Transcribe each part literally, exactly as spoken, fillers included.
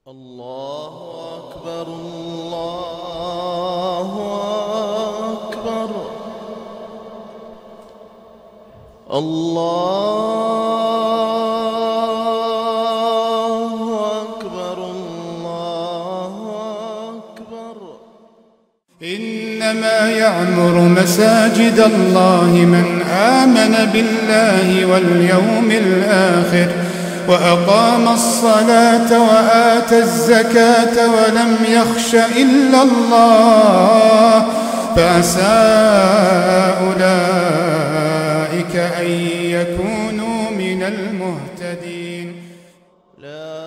الله أكبر الله أكبر الله أكبر الله أكبر. إنما يعمر مساجد الله من آمن بالله واليوم الآخر وأقام الصلاة وآتى الزكاة ولم يخش إلا الله فعسى أولئك أن يكونوا من المهتدين. لا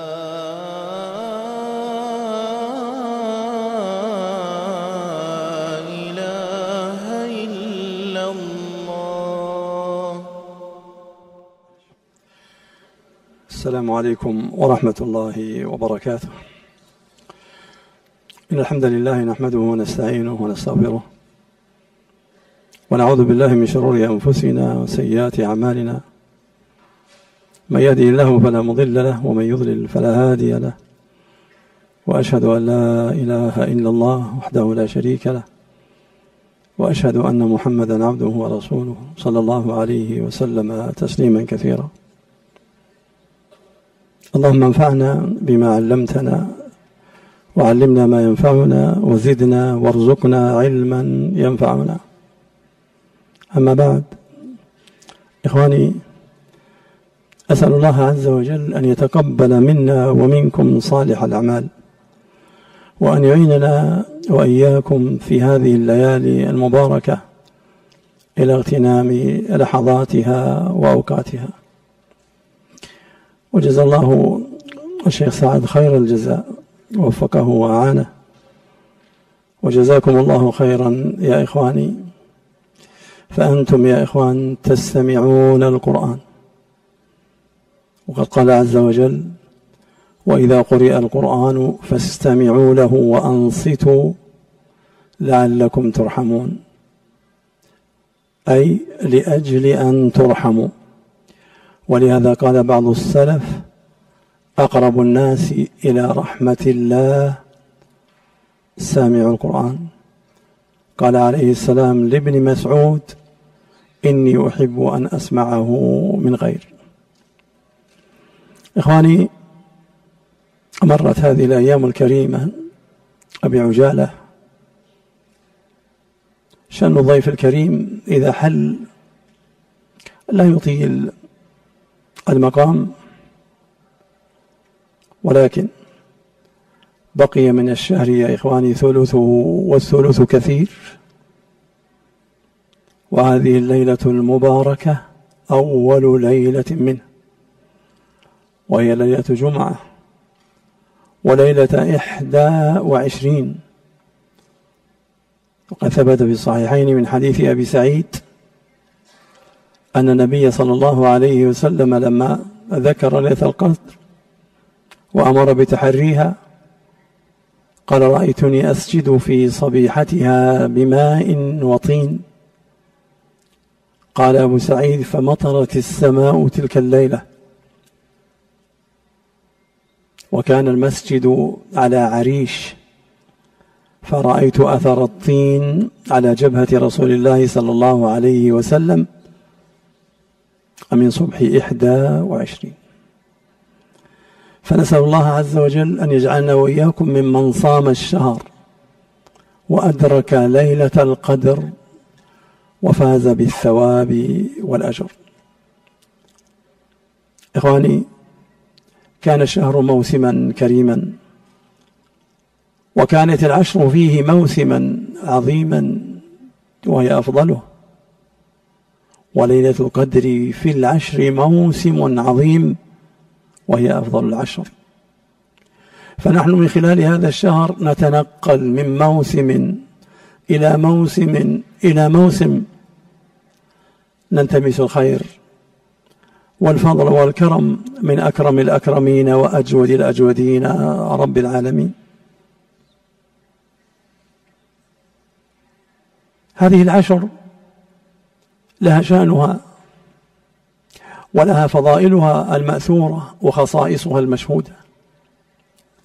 إله إلا الله. السلام عليكم ورحمة الله وبركاته. إن الحمد لله نحمده ونستعينه ونستغفره ونعوذ بالله من شرور أنفسنا وسيئات أعمالنا، من يهده الله فلا مضل له ومن يضلل فلا هادي له، وأشهد أن لا إله إلا الله وحده لا شريك له، وأشهد أن محمدا عبده ورسوله صلى الله عليه وسلم تسليما كثيرا. اللهم انفعنا بما علمتنا وعلمنا ما ينفعنا وزدنا وارزقنا علما ينفعنا. أما بعد، إخواني، أسأل الله عز وجل أن يتقبل منا ومنكم صالح الأعمال، وأن يعيننا وإياكم في هذه الليالي المباركة إلى اغتنام لحظاتها وأوقاتها. وجزى الله الشيخ سعد خير الجزاء ووفقه وأعانه، وجزاكم الله خيرا يا إخواني، فأنتم يا إخوان تستمعون القرآن، وقد قال عز وجل: وإذا قرئ القرآن فاستمعوا له وأنصتوا لعلكم ترحمون، أي لأجل أن ترحموا. ولهذا قال بعض السلف: أقرب الناس إلى رحمة الله سامع القرآن. قال عليه السلام لابن مسعود: إني أحب أن أسمعه من غير. إخواني، مرت هذه الأيام الكريمة بعجالة. شأن الضيف الكريم إذا حل لا يطيل المقام، ولكن بقي من الشهر يا إخواني ثلثه، والثلث كثير. وهذه الليلة المباركة أول ليلة منه، وهي ليلة جمعة، وليلة إحدى وعشرين. وقد ثبت في الصحيحين من حديث أبي سعيد أن النبي صلى الله عليه وسلم لما ذكر ليلة القدر وأمر بتحريها قال: رأيتني أسجد في صبيحتها بماء وطين. قال أبو سعيد: فمطرت السماء تلك الليلة، وكان المسجد على عريش، فرأيت أثر الطين على جبهة رسول الله صلى الله عليه وسلم من صبح إحدى وعشرين. فنسأل الله عز وجل أن يجعلنا وإياكم ممن صام الشهر وأدرك ليلة القدر وفاز بالثواب والأجر. إخواني، كان الشهر موسما كريما، وكانت العشر فيه موسما عظيما وهي أفضله، وليلة القدر في العشر موسم عظيم وهي أفضل العشر. فنحن من خلال هذا الشهر نتنقل من موسم إلى موسم إلى موسم، نلتمس الخير والفضل والكرم من أكرم الأكرمين وأجود الأجودين رب العالمين. هذه العشر لها شأنها ولها فضائلها المأثورة وخصائصها المشهودة.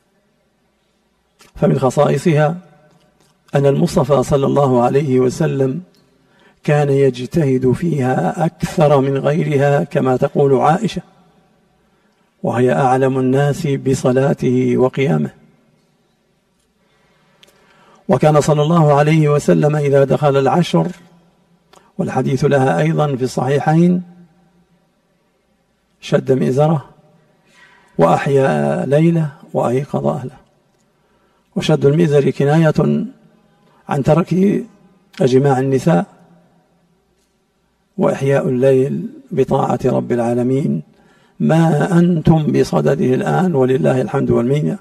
فمن خصائصها أن المصطفى صلى الله عليه وسلم كان يجتهد فيها أكثر من غيرها، كما تقول عائشة، وهي أعلم الناس بصلاته وقيامه. وكان صلى الله عليه وسلم إذا دخل العشر، والحديث لها أيضا في الصحيحين، شد مئزره وأحيا ليله وأيقظ أهله. وشد المئزر كناية عن ترك جماع النساء، وإحياء الليل بطاعة رب العالمين، ما أنتم بصدده الآن ولله الحمد والمنة.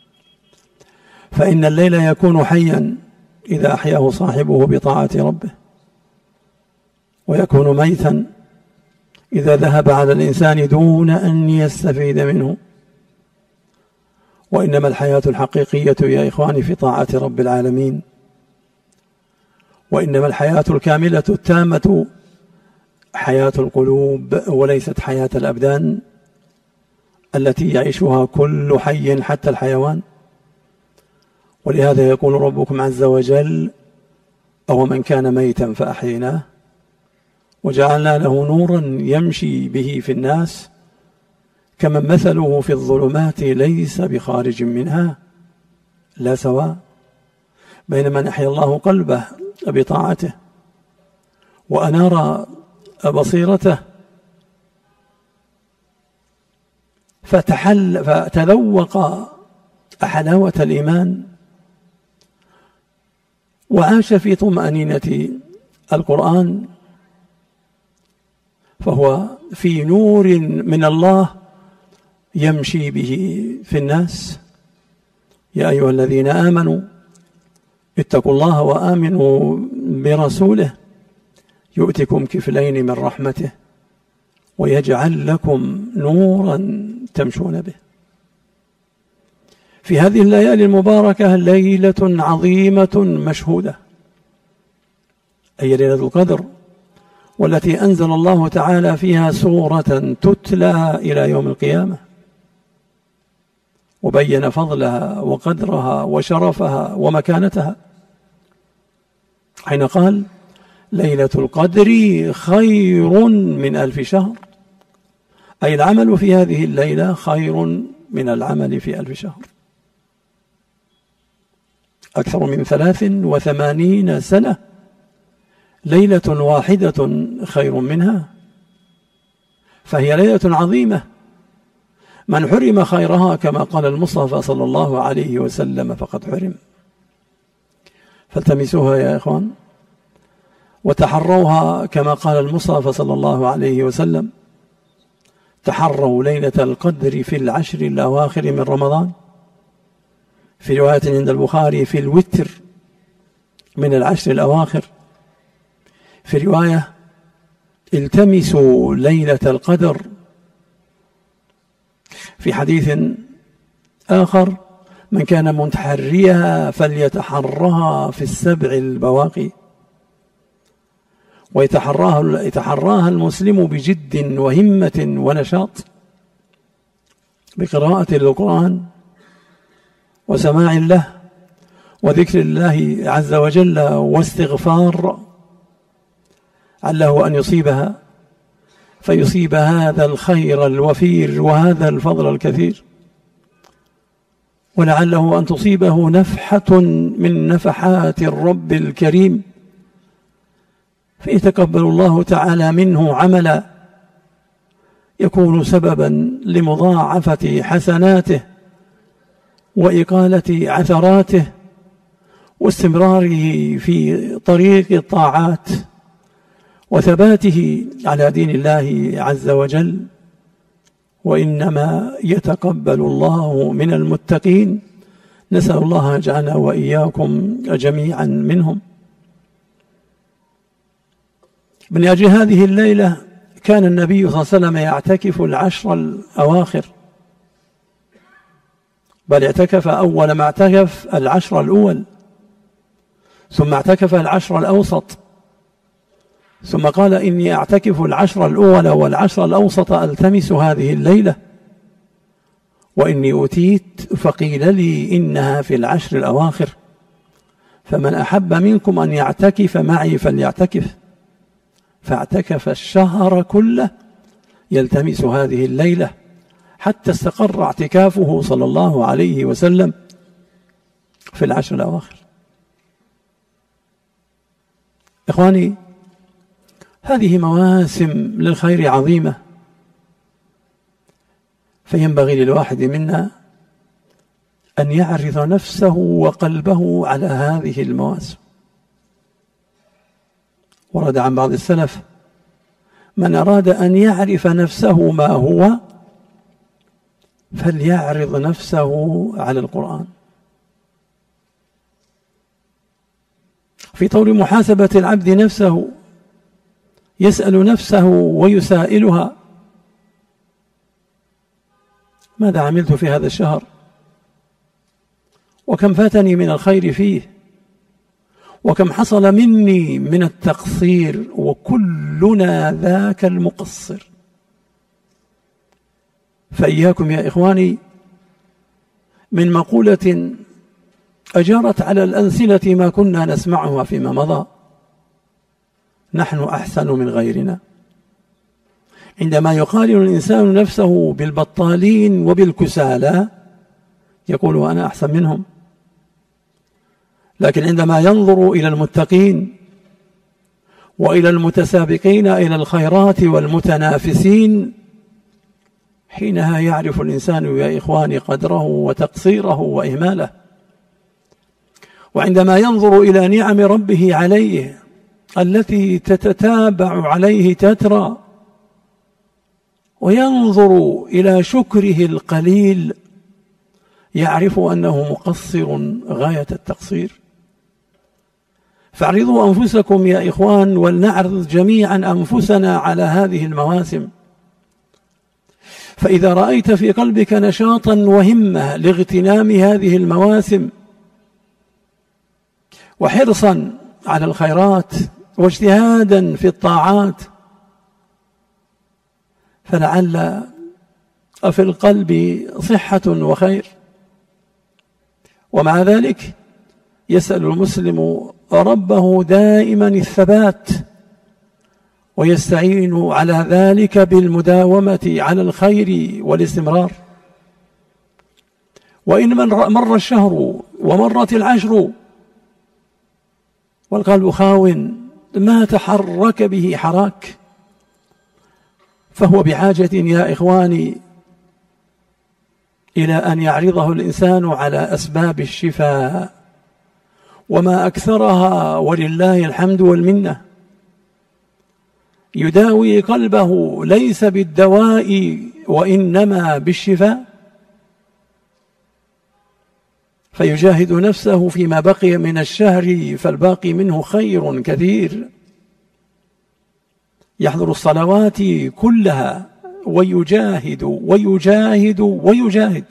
فإن الليل يكون حيا إذا أحياه صاحبه بطاعة ربه، ويكون ميتا إذا ذهب على الإنسان دون أن يستفيد منه. وإنما الحياة الحقيقية يا إخواني في طاعة رب العالمين، وإنما الحياة الكاملة التامة حياة القلوب، وليست حياة الأبدان التي يعيشها كل حي حتى الحيوان. ولهذا يقول ربكم عز وجل: أو من كان ميتا فأحييناه وجعلنا له نورا يمشي به في الناس كمن مثله في الظلمات ليس بخارج منها، لا سواء بين من أحيا الله قلبه بطاعته وأنار بصيرته فتحل فتذوق حلاوة الإيمان وعاش في طمأنينة القرآن، فهو في نور من الله يمشي به في الناس. يا أيها الذين آمنوا اتقوا الله وآمنوا برسوله يؤتكم كفلين من رحمته ويجعل لكم نورا تمشون به. في هذه الليالي المباركة ليلة عظيمة مشهودة، أي ليلة القدر، والتي أنزل الله تعالى فيها سورة تتلى إلى يوم القيامة، وبين فضلها وقدرها وشرفها ومكانتها، حين قال: ليلة القدر خير من ألف شهر، أي العمل في هذه الليلة خير من العمل في ألف شهر، أكثر من ثلاث وثمانين سنة، ليلة واحدة خير منها، فهي ليلة عظيمة. من حرم خيرها كما قال المصطفى صلى الله عليه وسلم فقد حرم. فالتمسوها يا إخوان وتحروها كما قال المصطفى صلى الله عليه وسلم: تحروا ليلة القدر في العشر الأواخر من رمضان، في رواية عند البخاري في الوتر من العشر الأواخر، في رواية التمسوا ليلة القدر، في حديث آخر: من كان متحريها فليتحرها في السبع البواقي. ويتحراها يتحراها المسلم بجد وهمة ونشاط، بقراءة القرآن وسماع له وذكر الله عز وجل واستغفار، عله أن يصيبها فيصيب هذا الخير الوفير وهذا الفضل الكثير، ولعله أن تصيبه نفحة من نفحات الرب الكريم فيتقبل الله تعالى منه عملا يكون سببا لمضاعفة حسناته وإقالة عثراته واستمراره في طريق الطاعات وثباته على دين الله عز وجل. وإنما يتقبل الله من المتقين، نسأل الله يجعلنا وإياكم جميعا منهم. من أجل هذه الليلة كان النبي صلى الله عليه وسلم يعتكف العشر الأواخر، بل اعتكف أول ما اعتكف العشر الأول، ثم اعتكف العشر الأوسط، ثم قال: إني أعتكف العشر الأول والعشر الأوسط ألتمس هذه الليلة. وإني أوتيت فقيل لي إنها في العشر الأواخر، فمن أحب منكم أن يعتكف معي فليعتكف. فاعتكف الشهر كله يلتمس هذه الليلة حتى استقر اعتكافه صلى الله عليه وسلم في العشر الأواخر. إخواني، هذه مواسم للخير عظيمة، فينبغي للواحد منا أن يعرض نفسه وقلبه على هذه المواسم. ورد عن بعض السلف: من أراد أن يعرف نفسه ما هو فليعرض نفسه على القرآن. في طور محاسبة العبد نفسه يسأل نفسه ويسائلها: ماذا عملت في هذا الشهر؟ وكم فاتني من الخير فيه؟ وكم حصل مني من التقصير؟ وكلنا ذاك المقصر. فإياكم يا إخواني من مقولة أجرت على الألسنة ما كنا نسمعها فيما مضى: نحن أحسن من غيرنا. عندما يقارن الإنسان نفسه بالبطالين وبالكسالى يقول أنا أحسن منهم، لكن عندما ينظر إلى المتقين وإلى المتسابقين إلى الخيرات والمتنافسين حينها يعرف الإنسان يا إخواني قدره وتقصيره وإهماله. وعندما ينظر إلى نعم ربه عليه التي تتتابع عليه تترى وينظر إلى شكره القليل يعرف أنه مقصر غاية التقصير. فاعرضوا أنفسكم يا إخوان، ولنعرض جميعا أنفسنا على هذه المواسم. فإذا رأيت في قلبك نشاطا وهمة لاغتنام هذه المواسم وحرصا على الخيرات واجتهادا في الطاعات، فلعل في القلب صحة وخير. ومع ذلك يسأل المسلم ربه دائما الثبات، ويستعين على ذلك بالمداومة على الخير والاستمرار. وإن مر الشهر ومرت العشر والقلب خاو ما تحرك به حراك، فهو بحاجة يا إخواني إلى أن يعرضه الإنسان على أسباب الشفاء، وما أكثرها ولله الحمد والمنة. يداوي قلبه ليس بالدواء وإنما بالشفاء، فيجاهد نفسه فيما بقي من الشهر فالباقي منه خير كثير. يحضر الصلوات كلها ويجاهد ويجاهد ويجاهد.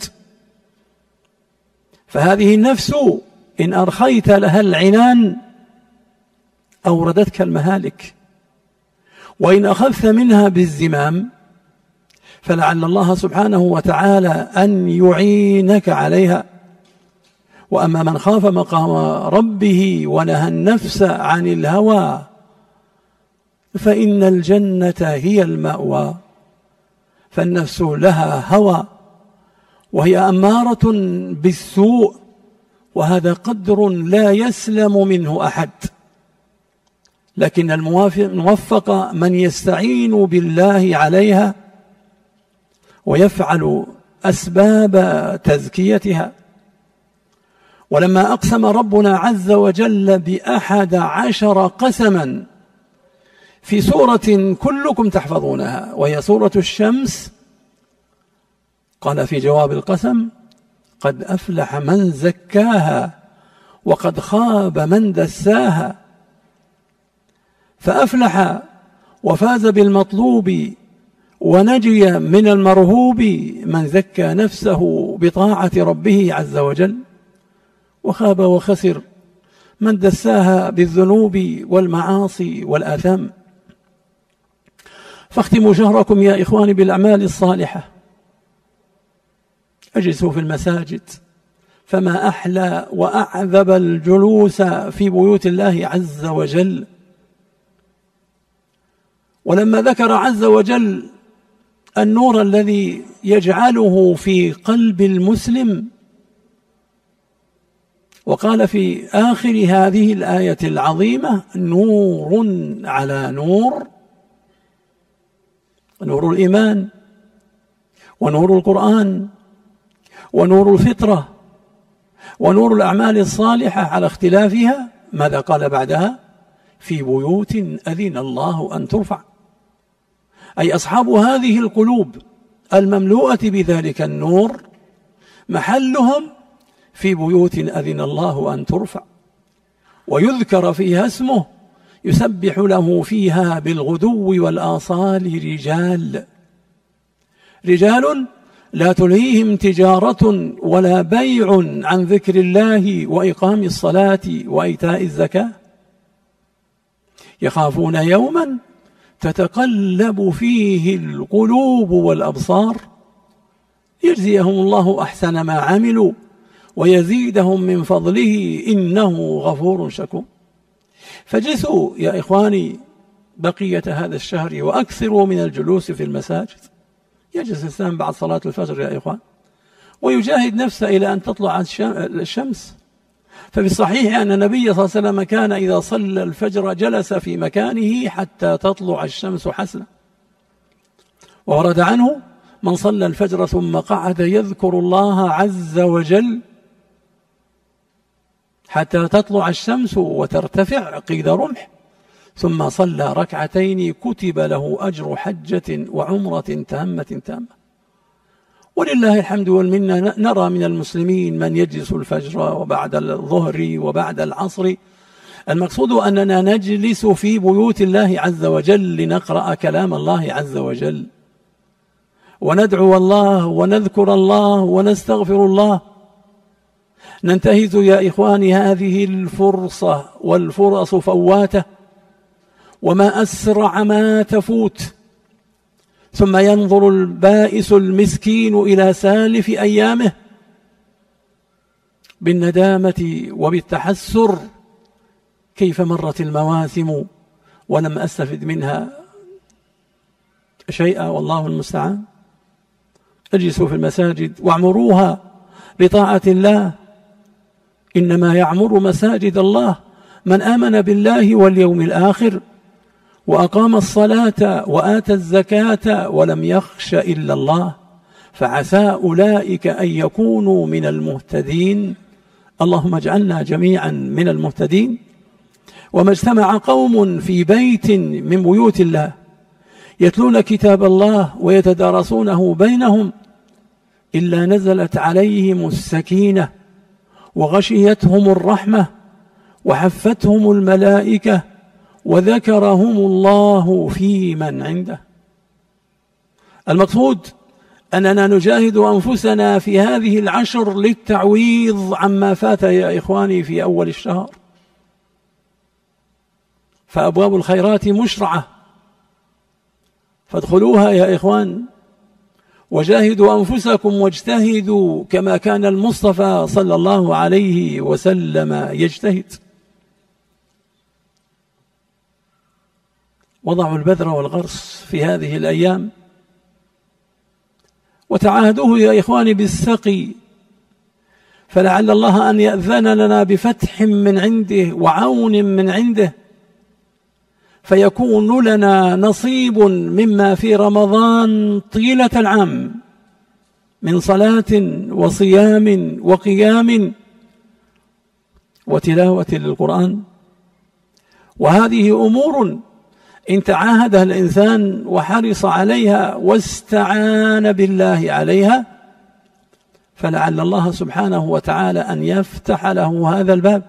فهذه النفس إن أرخيت لها العنان أوردتك المهالك، وإن أخذت منها بالزمام فلعل الله سبحانه وتعالى أن يعينك عليها. وأما من خاف مقام ربه ونهى النفس عن الهوى فإن الجنة هي المأوى. فالنفس لها هوى وهي أمارة بالسوء، وهذا قدر لا يسلم منه أحد. لكن الموفق من يستعين بالله عليها ويفعل أسباب تزكيتها. ولما أقسم ربنا عز وجل بأحد عشر قسما في سورة كلكم تحفظونها وهي سورة الشمس، قال في جواب القسم: قد أفلح من زكاها وقد خاب من دساها. فأفلح وفاز بالمطلوب ونجي من المرهوب من زكى نفسه بطاعة ربه عز وجل، وخاب وخسر من دساها بالذنوب والمعاصي والآثام. فاختموا شهركم يا إخواني بالأعمال الصالحة اجلسوا في المساجد، فما أحلى وأعذب الجلوس في بيوت الله عز وجل. ولما ذكر عز وجل النور الذي يجعله في قلب المسلم، وقال في آخر هذه الآية العظيمة: نور على نور، نور الإيمان ونور القرآن ونور الفطرة ونور الأعمال الصالحة على اختلافها. ماذا قال بعدها؟ في بيوت أذن الله أن ترفع، أي أصحاب هذه القلوب المملوءة بذلك النور محلهم في بيوت أذن الله أن ترفع ويذكر فيها اسمه، يسبح له فيها بالغدو والآصال رجال رجال لا تلهيهم تجارة ولا بيع عن ذكر الله وإقام الصلاة وإيتاء الزكاة، يخافون يوما تتقلب فيه القلوب والأبصار، يجزيهم الله أحسن ما عملوا ويزيدهم من فضله إنه غفور شكور. فاجلسوا يا إخواني بقية هذا الشهر وأكثروا من الجلوس في المساجد. يجلس الإنسان بعد صلاة الفجر يا إخوان ويجاهد نفسه إلى أن تطلع الشمس. ففي الصحيح أن النبي صلى الله عليه وسلم كان إذا صلى الفجر جلس في مكانه حتى تطلع الشمس حسنا. وورد عنه: من صلى الفجر ثم قعد يذكر الله عز وجل حتى تطلع الشمس وترتفع قيد رمح، ثم صلى ركعتين كتب له أجر حجة وعمرة تامة تامة. ولله الحمد والمنة نرى من المسلمين من يجلس الفجر وبعد الظهر وبعد العصر. المقصود أننا نجلس في بيوت الله عز وجل لنقرأ كلام الله عز وجل وندعو الله ونذكر الله ونستغفر الله. ننتهز يا إخواني هذه الفرصة، والفرص فواتة وما أسرع ما تفوت، ثم ينظر البائس المسكين إلى سالف أيامه بالندامة وبالتحسر: كيف مرت المواسم ولم أستفد منها شيئا، والله المستعان. اجلسوا في المساجد واعمروها بطاعة الله، إنما يعمر مساجد الله من آمن بالله واليوم الآخر وأقام الصلاة وآتى الزكاة ولم يخش إلا الله، فعسى أولئك أن يكونوا من المهتدين. اللهم اجعلنا جميعا من المهتدين. وما اجتمع قوم في بيت من بيوت الله يتلون كتاب الله ويتدارسونه بينهم إلا نزلت عليهم السكينة وغشيتهم الرحمة وحفتهم الملائكة وذكرهم الله في من عنده. المقصود أننا نجاهد أنفسنا في هذه العشر للتعويض عما فات يا إخواني في أول الشهر، فأبواب الخيرات مشرعة، فادخلوها يا إخوان وجاهدوا أنفسكم واجتهدوا كما كان المصطفى صلى الله عليه وسلم يجتهد. وضعوا البذر والغرس في هذه الأيام وتعاهدوه يا إخواني بالسقي، فلعل الله أن يأذن لنا بفتح من عنده وعون من عنده، فيكون لنا نصيب مما في رمضان طيلة العام من صلاة وصيام وقيام وتلاوة للقرآن. وهذه أمور إن تعاهدها الإنسان وحرص عليها واستعان بالله عليها فلعل الله سبحانه وتعالى أن يفتح له هذا الباب.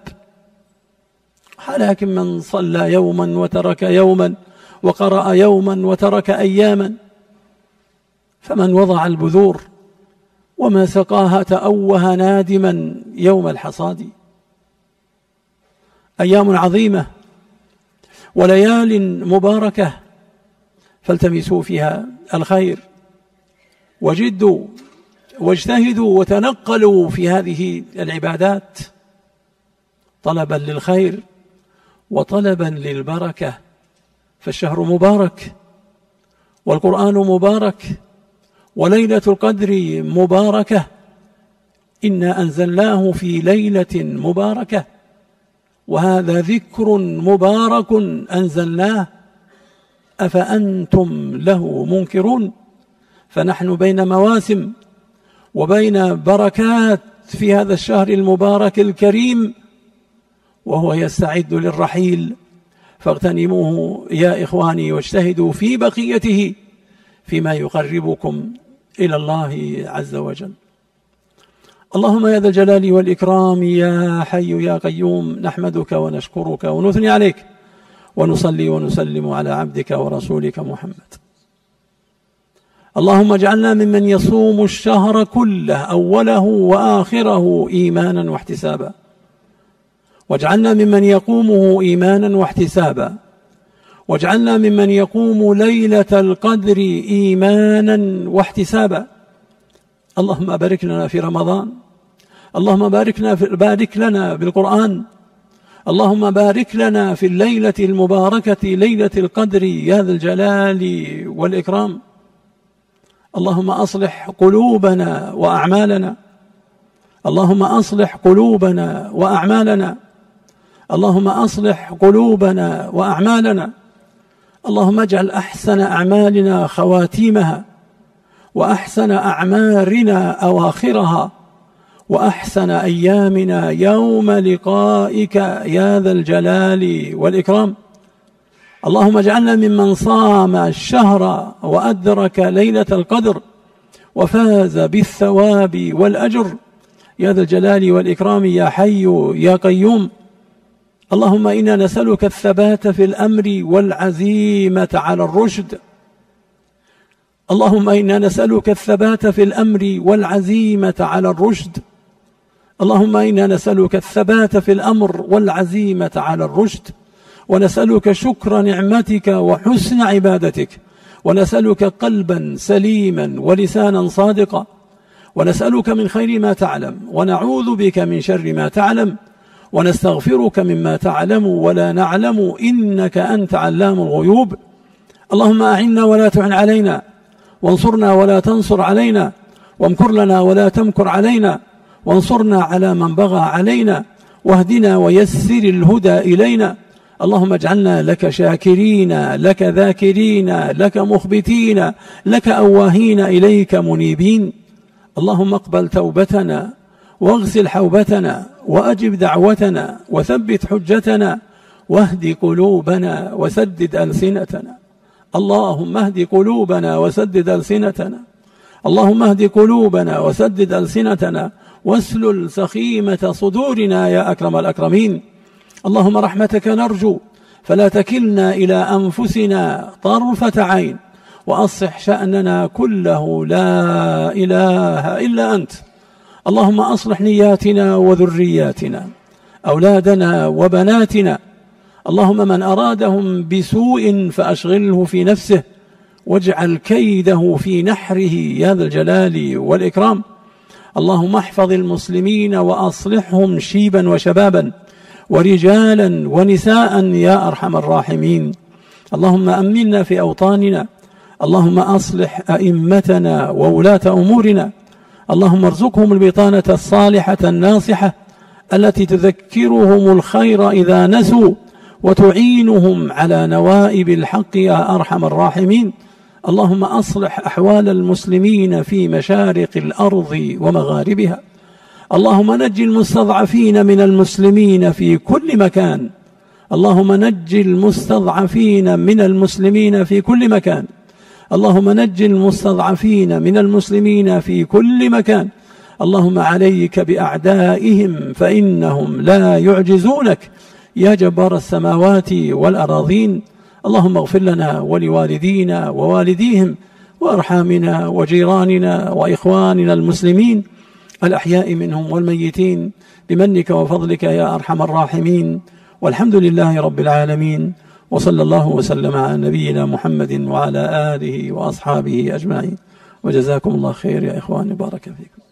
لكن من صلى يوما وترك يوما وقرأ يوما وترك أياما، فمن وضع البذور وما سقاها تأوه نادما يوم الحصاد. أيام عظيمة وليال مباركة، فالتمسوا فيها الخير وجدوا واجتهدوا وتنقلوا في هذه العبادات طلبا للخير وطلبا للبركة، فالشهر مبارك والقرآن مبارك وليلة القدر مباركة، إنا أنزلناه في ليلة مباركة، وهذا ذكر مبارك أنزلناه أفأنتم له منكرون. فنحن بين مواسم وبين بركات في هذا الشهر المبارك الكريم، وهو يستعد للرحيل، فاغتنموه يا إخواني واجتهدوا في بقيته فيما يقربكم إلى الله عز وجل. اللهم يا ذا الجلال والإكرام يا حي يا قيوم، نحمدك ونشكرك ونثني عليك ونصلي ونسلم على عبدك ورسولك محمد. اللهم اجعلنا ممن يصوم الشهر كله أوله وآخره إيمانا واحتسابا، واجعلنا ممن يقومه إيمانا واحتسابا، واجعلنا ممن يقوم ليلة القدر إيمانا واحتسابا. اللهم بارك لنا في رمضان، اللهم باركنا في بارك لنا بالقرآن، اللهم بارك لنا في الليلة المباركة ليلة القدر يا ذا الجلال والإكرام. اللهم أصلح قلوبنا وأعمالنا، اللهم أصلح قلوبنا وأعمالنا، اللهم أصلح قلوبنا وأعمالنا. اللهم اجعل أحسن أعمالنا خواتيمها، وأحسن أعمارنا أواخرها، وأحسن أيامنا يوم لقائك يا ذا الجلال والإكرام. اللهم اجعلنا ممن صام الشهر وأدرك ليلة القدر وفاز بالثواب والأجر يا ذا الجلال والإكرام يا حي يا قيوم. اللهم إنا نسألك الثبات في الأمر والعزيمة على الرشد، اللهم إنا نسألك الثبات في الأمر والعزيمة على الرشد، اللهم إنا نسألك الثبات في الأمر والعزيمة على الرشد، ونسألك شكر نعمتك وحسن عبادتك، ونسألك قلبا سليما ولسانا صادقا، ونسألك من خير ما تعلم، ونعوذ بك من شر ما تعلم، ونستغفرك مما تعلم ولا نعلم، إنك أنت علام الغيوب. اللهم أعنا ولا تعن علينا، وانصرنا ولا تنصر علينا، وامكر لنا ولا تمكر علينا، وانصرنا على من بغى علينا، واهدنا ويسر الهدى إلينا. اللهم اجعلنا لك شاكرين، لك ذاكرين، لك مخبتين، لك أواهين، إليك منيبين. اللهم اقبل توبتنا واغسل حوبتنا وأجب دعوتنا وثبت حجتنا واهد قلوبنا وسدد ألسنتنا. اللهم اهد قلوبنا وسدد ألسنتنا، اللهم اهد قلوبنا وسدد ألسنتنا واسلل سخيمة صدورنا يا أكرم الأكرمين. اللهم رحمتك نرجو فلا تكلنا إلى أنفسنا طرفة عين، وأصلح شأننا كله لا إله إلا أنت. اللهم أصلح نياتنا وذرياتنا، أولادنا وبناتنا. اللهم من أرادهم بسوء فأشغله في نفسه، واجعل كيده في نحره يا ذا الجلال والإكرام. اللهم احفظ المسلمين وأصلحهم شيبا وشبابا ورجالا ونساء يا أرحم الراحمين. اللهم أمنا في أوطاننا، اللهم أصلح أئمتنا وولاة أمورنا. اللهم ارزقهم البطانة الصالحة الناصحة التي تذكرهم الخير إذا نسوا وتعينهم على نوائب الحق يا أرحم الراحمين. اللهم أصلح أحوال المسلمين في مشارق الأرض ومغاربها. اللهم نج المستضعفين من المسلمين في كل مكان، اللهم نج المستضعفين من المسلمين في كل مكان، اللهم نج المستضعفين من المسلمين في كل مكان. اللهم عليك بأعدائهم فإنهم لا يعجزونك يا جبار السماوات والأراضين. اللهم اغفر لنا ولوالدينا ووالديهم وأرحامنا وجيراننا وإخواننا المسلمين الأحياء منهم والميتين بمنك وفضلك يا أرحم الراحمين. والحمد لله رب العالمين، وصلى الله وسلم على نبينا محمد وعلى آله وأصحابه أجمعين. وجزاكم الله خير يا إخواني، بارك فيكم.